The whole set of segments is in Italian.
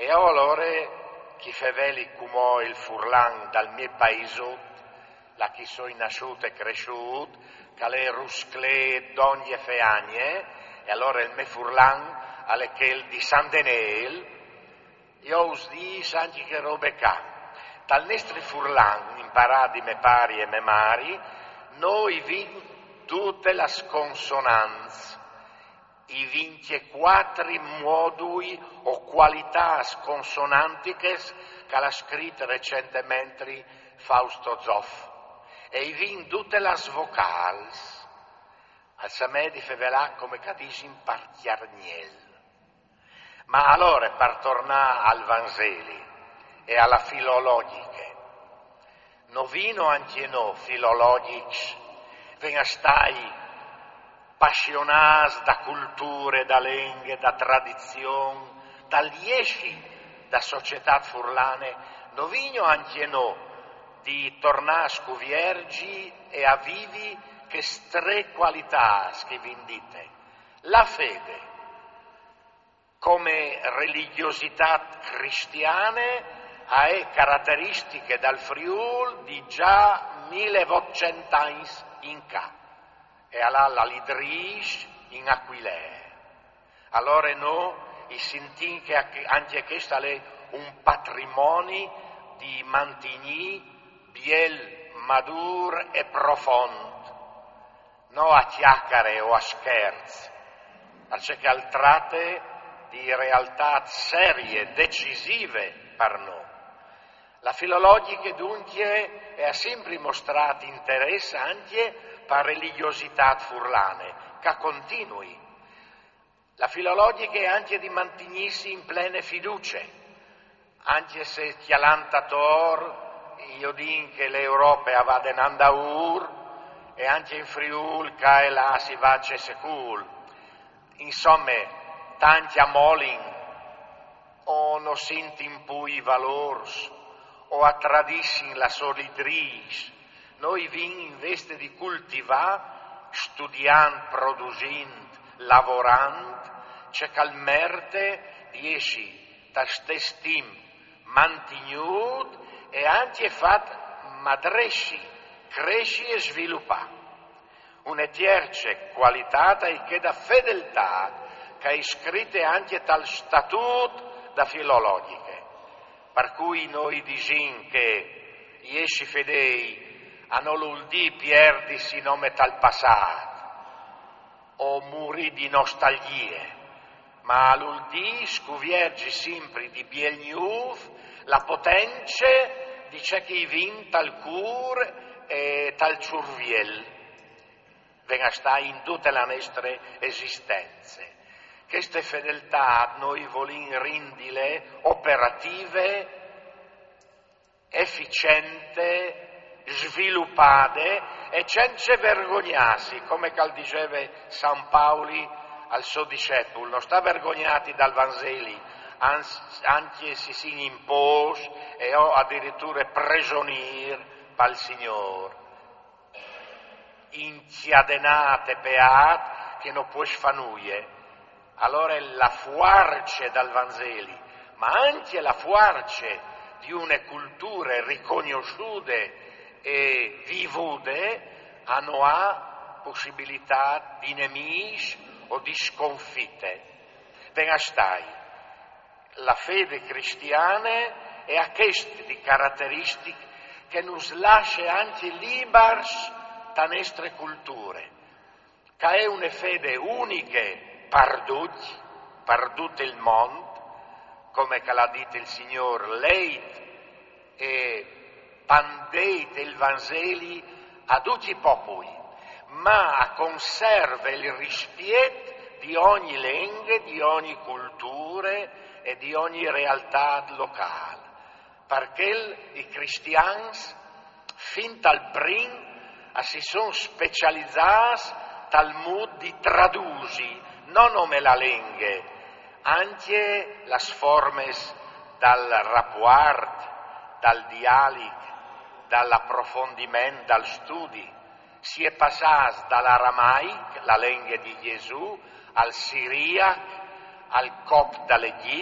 E allora chi feveli come il furlan dal mio paese, la chi sono nasciuto e cresciuto, che le ruscle d'ogni feagne, e allora il mio furlan alle che il di San Denel, io us dis anche che robe ca. Dal nostro furlan, imparati me pari e me mari, noi vin tutte le consonanze, i 24 moduli o qualità consonantiche che ha scritto recentemente Fausto Zoff, e i vin tutte le vocals, al samedi fevelà come cadisin parchiarniel. Ma allora, per tornare al Vangeli e alla filologiche, no vino anche no filologici, venga stai passionati da culture, da lingue, da tradizioni, dal liesci da società furlane, no vino anche no di tornare a scuviergi e a vivi che tre qualità che vindite. La fede, come religiosità cristiane, ha caratteristiche dal Friul di già 1800 anni in ca, e allà la lidris in Aquilè. Allora no, i sentin che anche questo è un patrimonio di mantigni biel, madur e profondo, no a chiacchiere o a scherzi, perché al tratte di realtà serie, decisive per noi. La filologica dunque ha sempre mostrato interesse anche per religiosità furlane, che continui. La filologica è anche di mantenersi in plene fiducia, anche se chialantator, io dico che l'Europa va denando a ur, e anche in Friul, che e là si va a secul. Insomma, tanti amolin o no sentin pui i valors o a tradissin la solidris. Noi vin in veste di coltivare, studiando, producendo, lavorando, c'è calmerte riesci da stestim mantenuto e anche fat madresci, cresci e sviluppa. Una tierce qualità che da fedeltà che è scritte anche tal statuto da filologiche, per cui noi diciamo che esci fedei a non l'uldi perdi si nome tal passato o muri di nostalgie, ma l'uldi scuviergi sempre di bielniuf la potenza di ciò che vin tal cur e tal ciurviel venga sta in tutte le nostre esistenze. Queste fedeltà noi vogliamo rendile operative, efficienti, sviluppate e senza vergognarsi, come diceva San Paoli al suo discepolo, non sta vergognati dal Vangeli, anche se si impose e ho addirittura prigionier per il Signore. Inchiadenate peat che non puoi fanuie. Allora è la fuarce dal Vangeli, ma anche la fuarce di una cultura riconosciute e vivute hanno possibilità di nemici o di sconfitte. Venga stai, la fede cristiana è a queste di caratteristiche che nos lascia anche liberi da nostre culture, che è una fede unica per tutto il mondo, come che l'ha detto il Signore, leit e pandeit il Vangeli a tutti i popoli, ma conserva il rispetto di ogni lingua, di ogni cultura e di ogni realtà locale, perché i cristiani fin dal prim si sono specializzati tal modo di tradurre non come la lingua, anche le forme dal rapport, dal dialogo, dall'approfondimento, dal studio. Si è passati dall'aramaico, la lingua di Gesù, al siriaco, al copta dall'Egitto,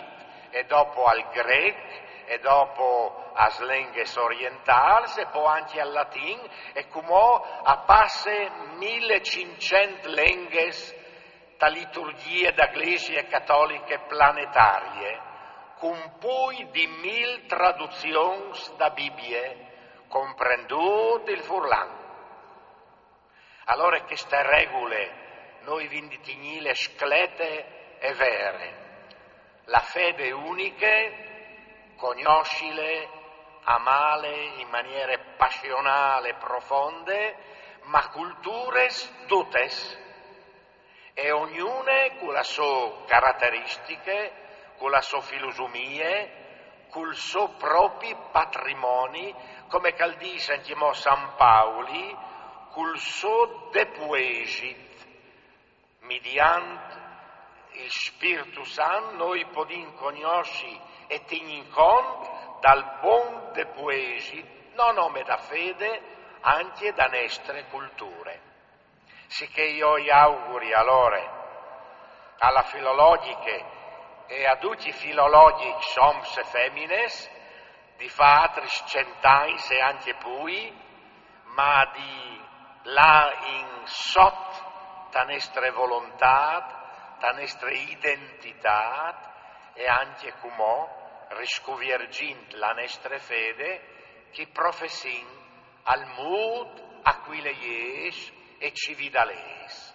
e dopo al greco, e dopo as lenghes orientali, e poi anche al latino, e come a passe 1500 lenghes da liturgie da Iglesie cattoliche planetarie, con poi di 1000 traduzioni da Bibbie, comprendute il furlan. Allora queste regole noi vinditinile sclete e vere. La fede unica, conoscile, amale in maniere passionali, profonde, ma cultures tutes, e ognuna con la sua caratteristiche, con la sua filosofia, col suo proprio patrimonio, come cal dice anche San Paoli, col suo depuesit, mediante il Spirito Santo, noi possiamo conoscere e tenere in conto dal buon depuesit, non nome da fede, anche da nostre culture. Sicché io gli auguri allora alla filologiche e a tutti i filologici homs e femines di fare cent'anni e anche più, ma di là in sotto da nostra volontà, da nostra identità e anche come riscovergint la nostra fede che professin al mood a cui le ies e ci vidales.